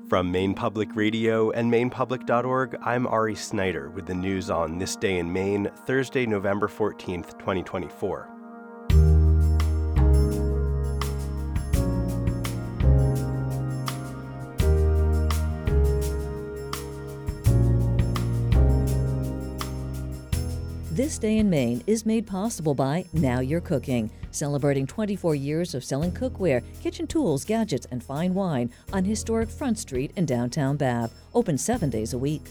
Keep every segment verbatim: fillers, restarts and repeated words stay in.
From Maine Public Radio and Maine Public dot org, I'm Ari Snyder with the news on This Day in Maine, Thursday, November fourteenth, twenty twenty-four. This Day in Maine is made possible by Now You're Cooking, celebrating twenty-four years of selling cookware, kitchen tools, gadgets, and fine wine on historic Front Street in downtown Bath, open seven days a week.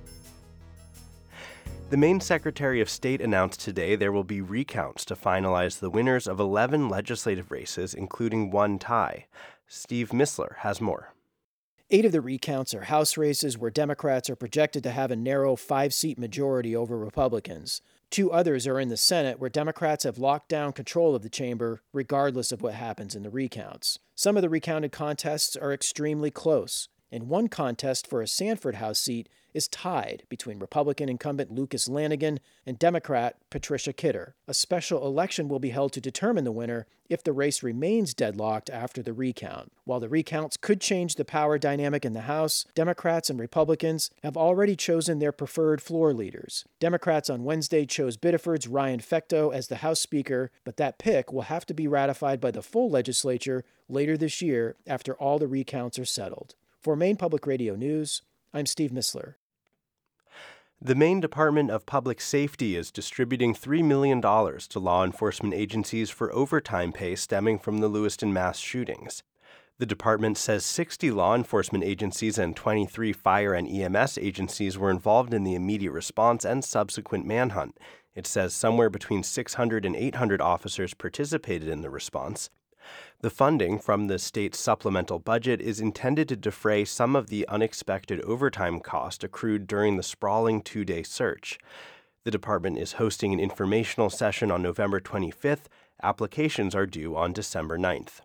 The Maine Secretary of State announced today there will be recounts to finalize the winners of eleven legislative races, including one tie. Steve Missler has more. Eight of the recounts are House races where Democrats are projected to have a narrow five-seat majority over Republicans. Two others are in the Senate, where Democrats have locked down control of the chamber, regardless of what happens in the recounts. Some of the recounted contests are extremely close, and one contest for a Sanford House seat is tied between Republican incumbent Lucas Lanigan and Democrat Patricia Kidder. A special election will be held to determine the winner if the race remains deadlocked after the recount. While the recounts could change the power dynamic in the House, Democrats and Republicans have already chosen their preferred floor leaders. Democrats on Wednesday chose Biddeford's Ryan Fecteau as the House Speaker, but that pick will have to be ratified by the full legislature later this year after all the recounts are settled. For Maine Public Radio News, I'm Steve Missler. The Maine Department of Public Safety is distributing three million dollars to law enforcement agencies for overtime pay stemming from the Lewiston mass shootings. The department says sixty law enforcement agencies and twenty-three fire and E M S agencies were involved in the immediate response and subsequent manhunt. It says somewhere between six hundred and eight hundred officers participated in the response. The funding from the state's supplemental budget is intended to defray some of the unexpected overtime cost accrued during the sprawling two-day search. The department is hosting an informational session on November twenty-fifth. Applications are due on December ninth.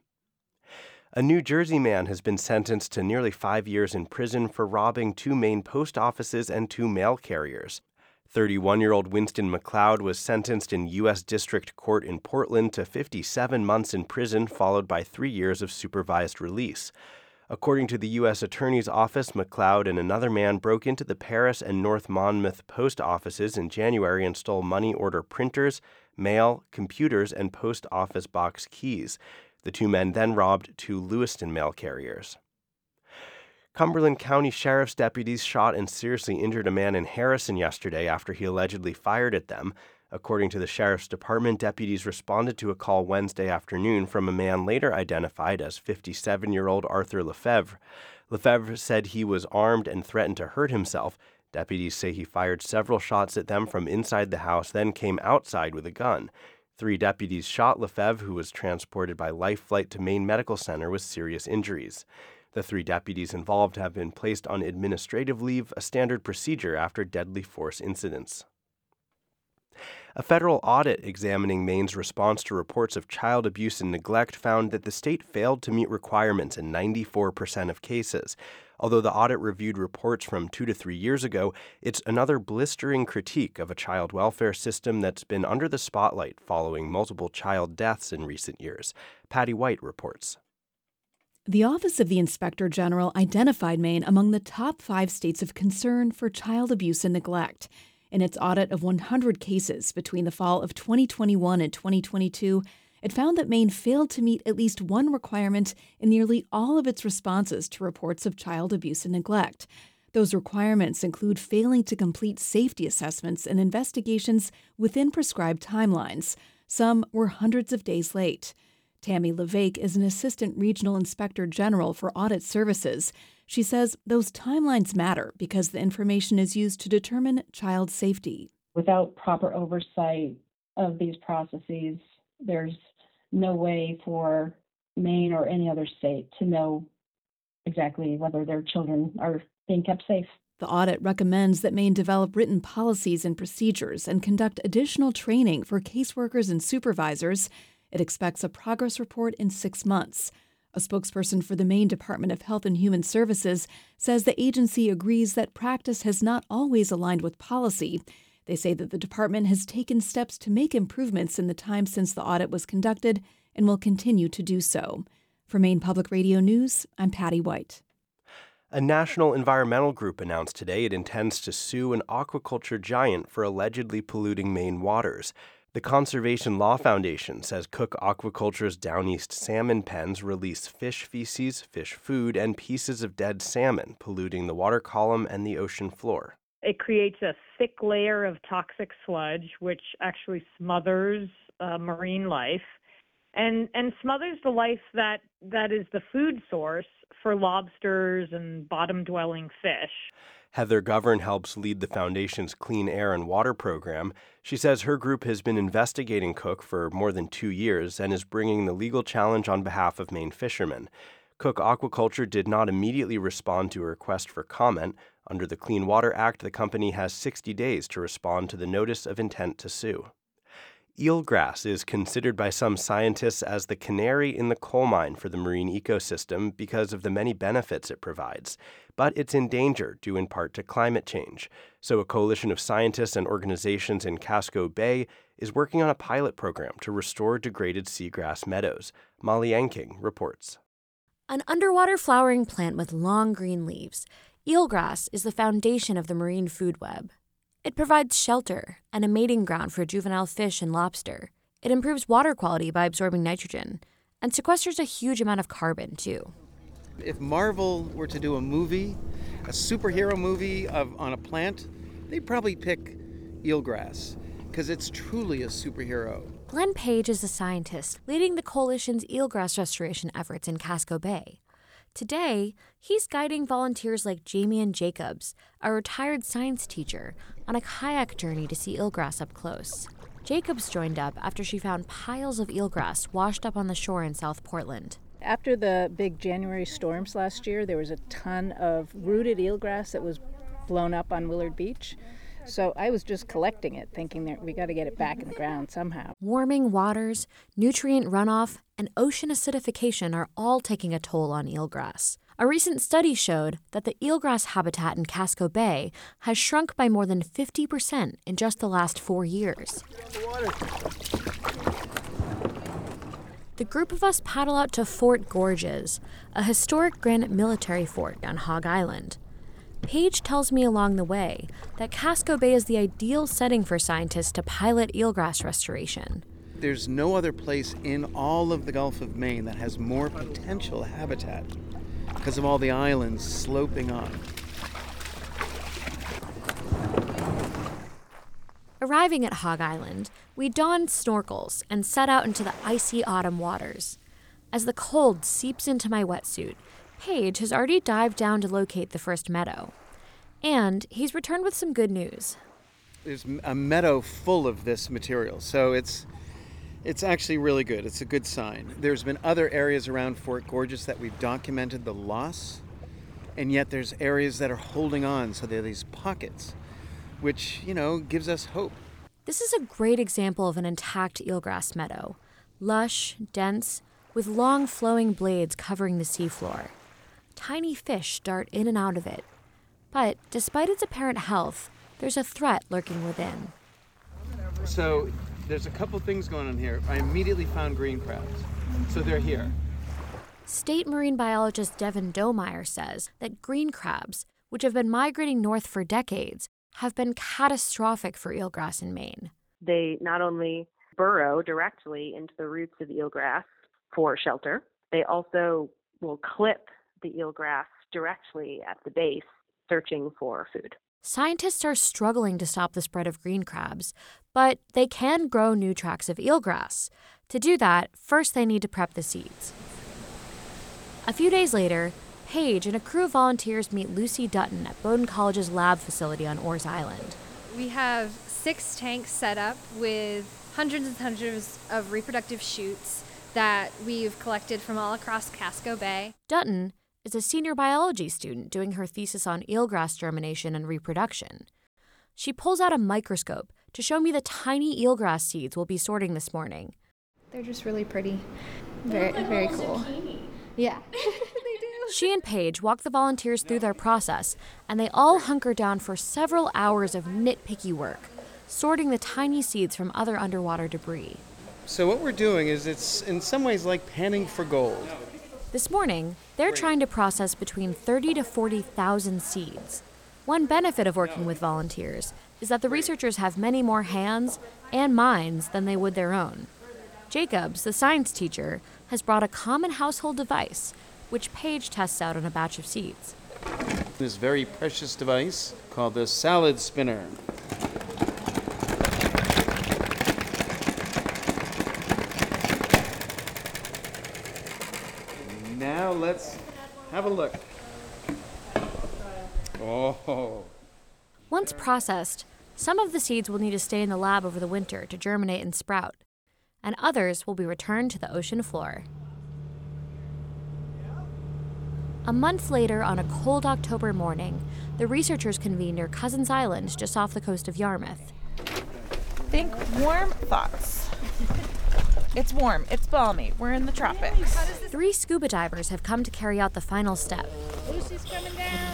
A New Jersey man has been sentenced to nearly five years in prison for robbing two Maine post offices and two mail carriers. thirty-one-year-old Winston McLeod was sentenced in U S District Court in Portland to fifty-seven months in prison, followed by three years of supervised release. According to the U S Attorney's Office, McLeod and another man broke into the Paris and North Monmouth post offices in January and stole money order printers, mail, computers, and post office box keys. The two men then robbed two Lewiston mail carriers. Cumberland County Sheriff's deputies shot and seriously injured a man in Harrison yesterday after he allegedly fired at them. According to the Sheriff's Department, deputies responded to a call Wednesday afternoon from a man later identified as fifty-seven-year-old Arthur Lefebvre. Lefebvre said he was armed and threatened to hurt himself. Deputies say he fired several shots at them from inside the house, then came outside with a gun. Three deputies shot Lefebvre, who was transported by life flight to Maine Medical Center with serious injuries. The three deputies involved have been placed on administrative leave, a standard procedure after deadly force incidents. A federal audit examining Maine's response to reports of child abuse and neglect found that the state failed to meet requirements in ninety-four percent of cases. Although the audit reviewed reports from two to three years ago, it's another blistering critique of a child welfare system that's been under the spotlight following multiple child deaths in recent years. Patty White reports. The Office of the Inspector General identified Maine among the top five states of concern for child abuse and neglect. In its audit of one hundred cases between the fall of twenty twenty-one and twenty twenty-two, it found that Maine failed to meet at least one requirement in nearly all of its responses to reports of child abuse and neglect. Those requirements include failing to complete safety assessments and investigations within prescribed timelines. Some were hundreds of days late. Tammy LeVake is an assistant regional inspector general for audit services. She says those timelines matter because the information is used to determine child safety. Without proper oversight of these processes, there's no way for Maine or any other state to know exactly whether their children are being kept safe. The audit recommends that Maine develop written policies and procedures and conduct additional training for caseworkers and supervisors. It expects a progress report in six months. A spokesperson for the Maine Department of Health and Human Services says the agency agrees that practice has not always aligned with policy. They say that the department has taken steps to make improvements in the time since the audit was conducted and will continue to do so. For Maine Public Radio News, I'm Patty White. A national environmental group announced today it intends to sue an aquaculture giant for allegedly polluting Maine waters. The Conservation Law Foundation says Cook Aquaculture's Downeast salmon pens release fish feces, fish food, and pieces of dead salmon, polluting the water column and the ocean floor. It creates a thick layer of toxic sludge, which actually smothers uh, marine life and, and smothers the life that, that is the food source for lobsters and bottom-dwelling fish. Heather Govern helps lead the foundation's Clean Air and Water program. She says her group has been investigating Cook for more than two years and is bringing the legal challenge on behalf of Maine fishermen. Cook Aquaculture did not immediately respond to a request for comment. Under the Clean Water Act, the company has sixty days to respond to the notice of intent to sue. Eelgrass is considered by some scientists as the canary in the coal mine for the marine ecosystem because of the many benefits it provides. But it's in danger due in part to climate change. So a coalition of scientists and organizations in Casco Bay is working on a pilot program to restore degraded seagrass meadows. Molly Enking reports. An underwater flowering plant with long green leaves, eelgrass is the foundation of the marine food web. It provides shelter and a mating ground for juvenile fish and lobster. It improves water quality by absorbing nitrogen and sequesters a huge amount of carbon, too. If Marvel were to do a movie, a superhero movie of, on a plant, they'd probably pick eelgrass because it's truly a superhero. Glenn Page is a scientist leading the coalition's eelgrass restoration efforts in Casco Bay. Today, he's guiding volunteers like Jamie and Jacobs, a retired science teacher, on a kayak journey to see eelgrass up close. Jacobs joined up after she found piles of eelgrass washed up on the shore in South Portland. After the big January storms last year, there was a ton of rooted eelgrass that was blown up on Willard Beach. So I was just collecting it, thinking that we got to get it back in the ground somehow. Warming waters, nutrient runoff, and ocean acidification are all taking a toll on eelgrass. A recent study showed that the eelgrass habitat in Casco Bay has shrunk by more than fifty percent in just the last four years. The group of us paddle out to Fort Gorges, a historic granite military fort on Hog Island. Paige tells me along the way that Casco Bay is the ideal setting for scientists to pilot eelgrass restoration. There's no other place in all of the Gulf of Maine that has more potential habitat because of all the islands sloping on. Arriving at Hog Island, we donned snorkels and set out into the icy autumn waters. As the cold seeps into my wetsuit, Paige has already dived down to locate the first meadow. And he's returned with some good news. There's a meadow full of this material, so it's it's actually really good. It's a good sign. There's been other areas around Fort Gorges that we've documented the loss, and yet there's areas that are holding on, so there are these pockets, which, you know, gives us hope. This is a great example of an intact eelgrass meadow, lush, dense, with long flowing blades covering the seafloor. Tiny fish dart in and out of it. But despite its apparent health, there's a threat lurking within. So there's a couple things going on here. I immediately found green crabs. So they're here. State marine biologist Devin Domeyer says that green crabs, which have been migrating north for decades, have been catastrophic for eelgrass in Maine. They not only burrow directly into the roots of eelgrass for shelter, they also will clip the eelgrass directly at the base, searching for food. Scientists are struggling to stop the spread of green crabs, but they can grow new tracts of eelgrass. To do that, first they need to prep the seeds. A few days later, Paige and a crew of volunteers meet Lucy Dutton at Bowdoin College's lab facility on Orr's Island. We have six tanks set up with hundreds and hundreds of reproductive shoots that we've collected from all across Casco Bay. Dutton is a senior biology student doing her thesis on eelgrass germination and reproduction. She pulls out a microscope to show me the tiny eelgrass seeds we'll be sorting this morning. They're just really pretty. Very, very cool. Zucchini. Yeah, they do. She and Paige walk the volunteers through their process, and they all hunker down for several hours of nitpicky work, sorting the tiny seeds from other underwater debris. So what we're doing is it's in some ways like panning for gold. This morning, they're trying to process between thirty to forty thousand seeds. One benefit of working with volunteers is that the researchers have many more hands and minds than they would their own. Jacobs, the science teacher, has brought a common household device, which Paige tests out on a batch of seeds. This very precious device called the salad spinner. Now let's have a look. Oh. Once processed, some of the seeds will need to stay in the lab over the winter to germinate and sprout, and others will be returned to the ocean floor. A month later, on a cold October morning, the researchers convene near Cousins Island, just off the coast of Yarmouth. Think warm thoughts. It's warm, it's balmy, we're in the tropics. Three scuba divers have come to carry out the final step. Lucy's coming down.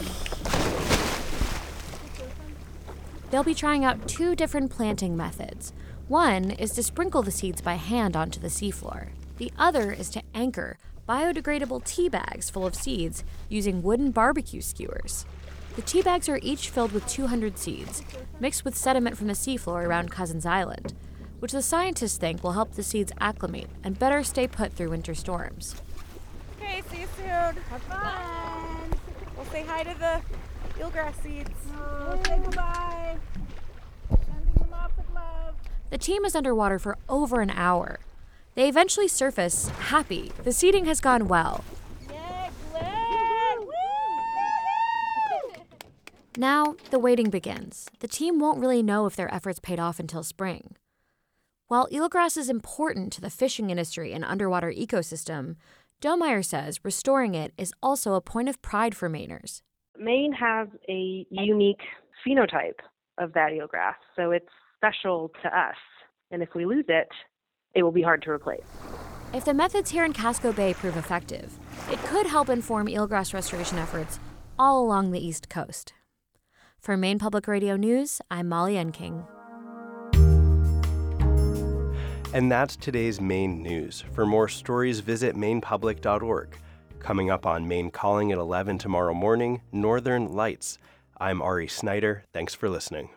They'll be trying out two different planting methods. One is to sprinkle the seeds by hand onto the seafloor. The other is to anchor biodegradable tea bags full of seeds using wooden barbecue skewers. The tea bags are each filled with two hundred seeds, mixed with sediment from the seafloor around Cousins Island, which the scientists think will help the seeds acclimate and better stay put through winter storms. Okay, see you soon. Have fun. We'll say hi to the eelgrass seeds. We'll say goodbye. Sending them off with love. The team is underwater for over an hour. They eventually surface, happy. The seeding has gone well. Yeah, Glenn! Woo! Now, the waiting begins. The team won't really know if their efforts paid off until spring. While eelgrass is important to the fishing industry and underwater ecosystem, Domeyer says restoring it is also a point of pride for Mainers. Maine has a unique phenotype of that eelgrass, so it's special to us. And if we lose it, it will be hard to replace. If the methods here in Casco Bay prove effective, it could help inform eelgrass restoration efforts all along the East Coast. For Maine Public Radio News, I'm Molly Enking. And that's today's Maine news. For more stories, visit maine public dot org. Coming up on Maine Calling at eleven tomorrow morning, Northern Lights. I'm Ari Snyder. Thanks for listening.